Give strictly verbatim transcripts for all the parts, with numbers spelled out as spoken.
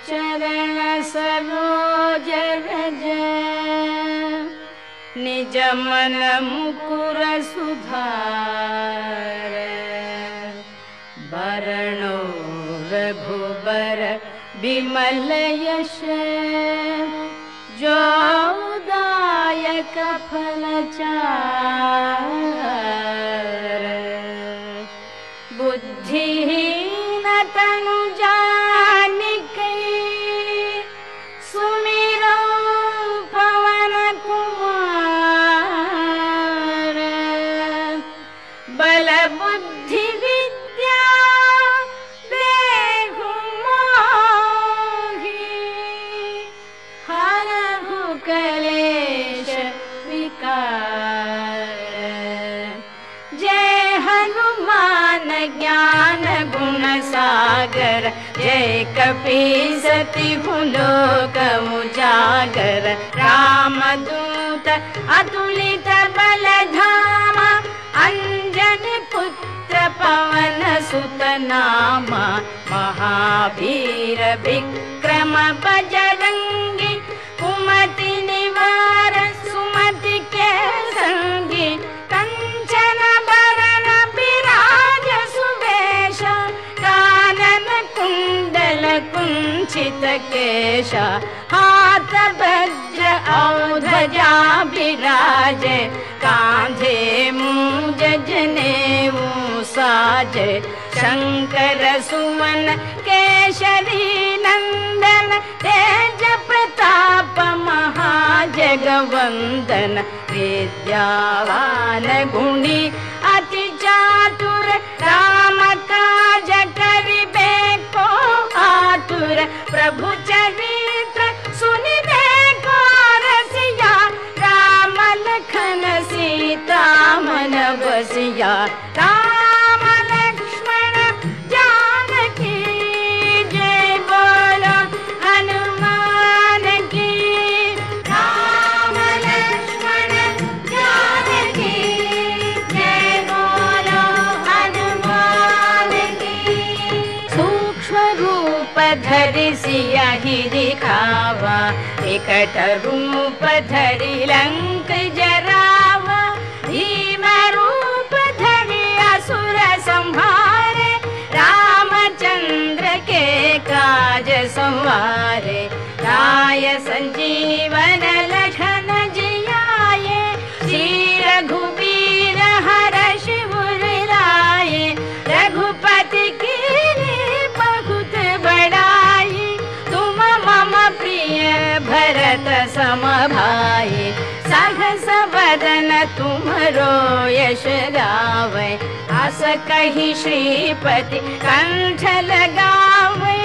चरण सरोज रज निज मन मुकुर सुधार बरनो रघुबर विमल यश जो दायक फल चार बुद्धिहीन तनु जानिके सुमिरो पवन कुमार बल बुद्धि विद्या देहु मोहि हरहु कलेश विकार जय हनुमान ज्ञान गुण सागर जय कपीसतिहु लोक उजागर रामदूत अतुलित बल धामा अंजनी पुत्र पवन सुत नामा महावीर विक्रम बजरंगी कुमति निवार सुमति के संगी कंचन बरन विराज सुवेश कानन कुंडल कुंचित केश हाथ वज्र और ध्वजा विराजे कांधे मूंज जनेऊ साजे शंकर सुवन केशरी नंदन तेज प्रताप महाजगवंदन विद्यावान गुणी अति चातुर राम काज करिबे को आतुर प्रभु चरित्र सुनिबे को रसिया राम लखन सीता मन बसिया राम लक्ष्मण जानकी जय बोलो हनुमान की राम लक्ष्मण जानकी जय बोलो हनुमान की सूक्ष्म रूप धरि सियहि दिखावा विकट रूप धरि लंक जरावा भीम रूप धरि असुर संहारे रामचंद्र के काज संवारे राय संजीवन लखन जियाए श्री रघुवीर हर्षि उर लाए रघुपति कीन्ही बहुत बड़ाई तुम मम प्रिय भरत सम भाई सहस बदन तुमरो यश गावे आस कहि श्रीपति कंठ लगावे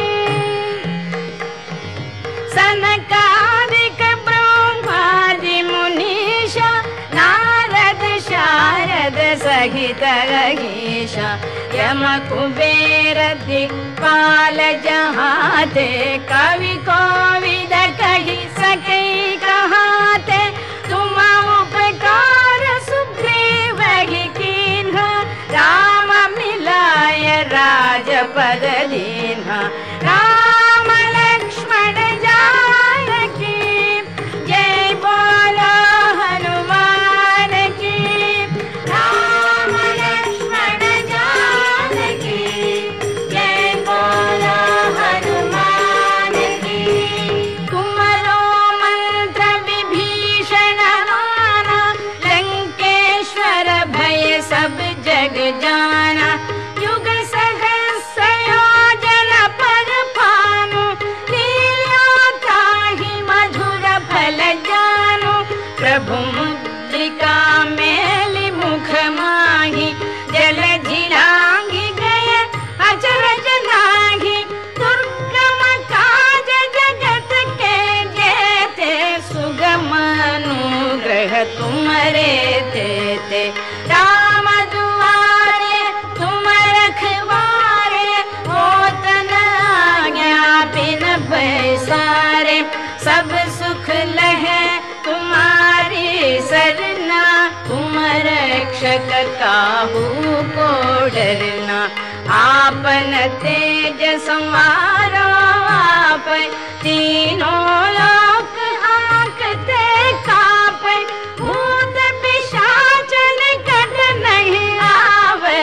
सनकादिक ब्रह्मादि मुनीषा नारद शारद सहित अहीशा यम कुबेर दिक्पाल जहाते कवि कोविद कहि सकै कहाते तुम उपकार सुग्रीव ही कीन्हा राम मिलाय राजपद दीन्हा राम लक्ष्मण जानकी जय बोलो हनुमान की राम लक्ष्मण जानकी जय बोलो हनुमान की तुम्हारो मंत्र विभीषण माना लंकेश्वर भय सब जग जाना युग सहस्र योजन पर पानु लीला ताहि मधुर फल जानु प्रभु मुद्रिका मेलि मुख माहि जल झिलांगी गय अचरज नाही दुर्गम काज जगत के जेते सुगम अनुग्रह तुम्हारे देते राम दुआरे तुम रखवारे होत न आज्ञा बिन पैसारे सब सुख लहे तुम्हारी सरना तुम रक्षक काहू को डरना आपन तेज संवारो आप आवे, तीनों लोक आंकते कापे, भूत पिशाच निकट नहीं आवे,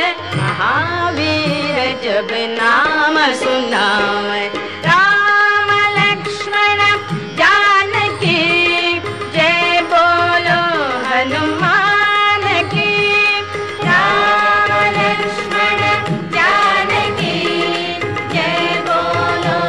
महावीर जब नाम सुनावे। राम लक्ष्मण जानकी जय बोलो हनुमान की, राम लक्ष्मण जानकी जय बोलो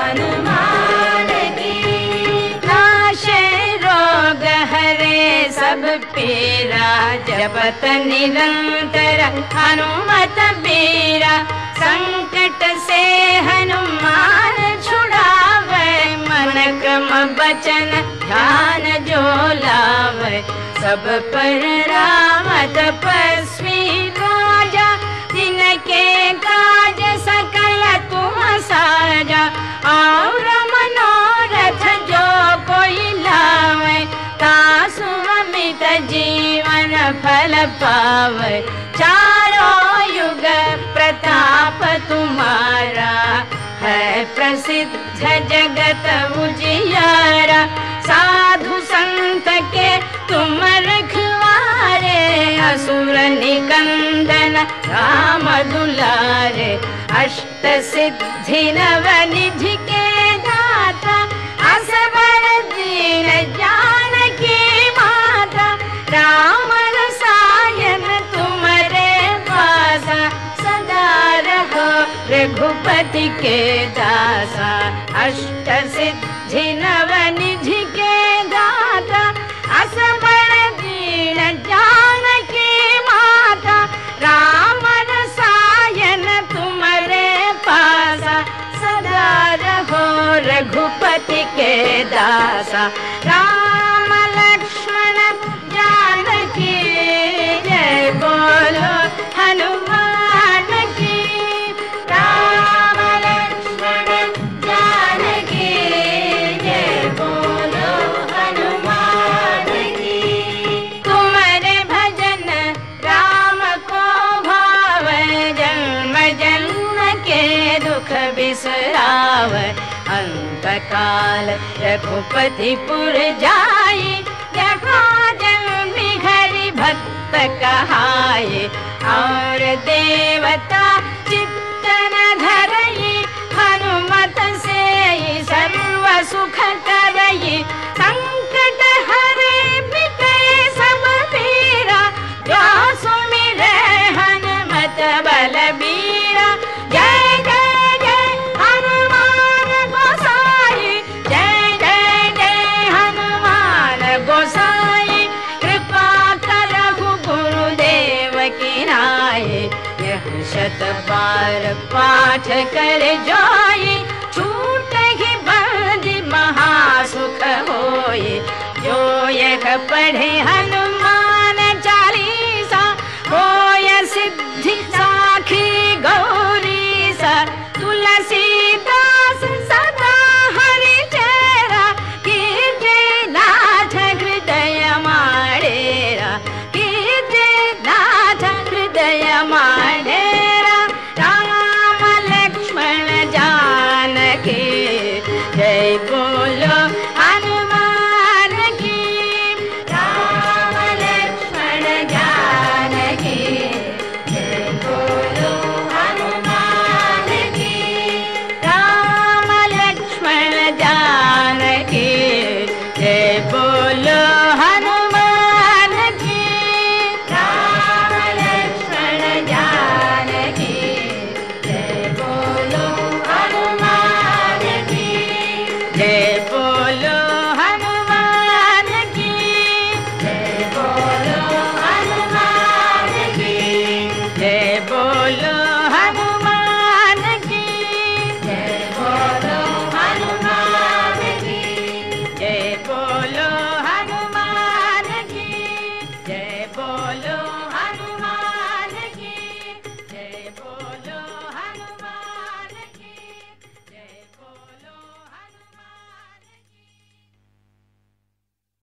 हनुमान की। नाशे रोग हरे सब पीरा, जपत निरंतर हनुमत बीरा, संकट से हनुमान छुड़ावे, मन क्रम बचन ध्यान जो लावे, सब पर राम तपस्वी राजा, तिनके काज सकल तुम साजा, और मनोरथ जो कोई लावे, तासु अमित जीवन फल पावे। चारों युग प्रताप तुम्हारा, है प्रसिद्ध जगत उजियारा, साधु संत के तुम रखवारे, असुर निकंदन राम दुलारे, अष्ट सिद्धि नव निधि के दाता, असबर दीन जानकी माता, राम रसायन तुम्हारे पासा, सदा रहो रघुपति के दासा, अष्ट सिद्धि नव निधि के दाता, असबर दीन जानकी माता, राम रसायन तुम्हारे पासा, सदा रहो रघुपति के दासा। राम लक्ष्मण जानकी जय बोलो हनुमान की, राम लक्ष्मण जानकी जय बोलो हनुमान की। तुम्हारे भजन राम को भावे, जन्म जन्म के दुख बिसरावे, अंत काल रघुपतिपुर जाई, जहाँ जन्मी हरि भक्त कहाई, और देवता चित्त न धरई, हनुमत से सर्व सुख करई, संकट हरे मिटे सब पीरा, जो सुमिरे हनुमत बलबीरा। जय जय जय हनुमान गोसाई, जय जय जय हनुमान गोसाई, कृपा करहु गुरुदेव की नाई, यह शत बार पाठ कर जोई, छूट ही बंदी महासुख होई, जो यह पढ़े हनु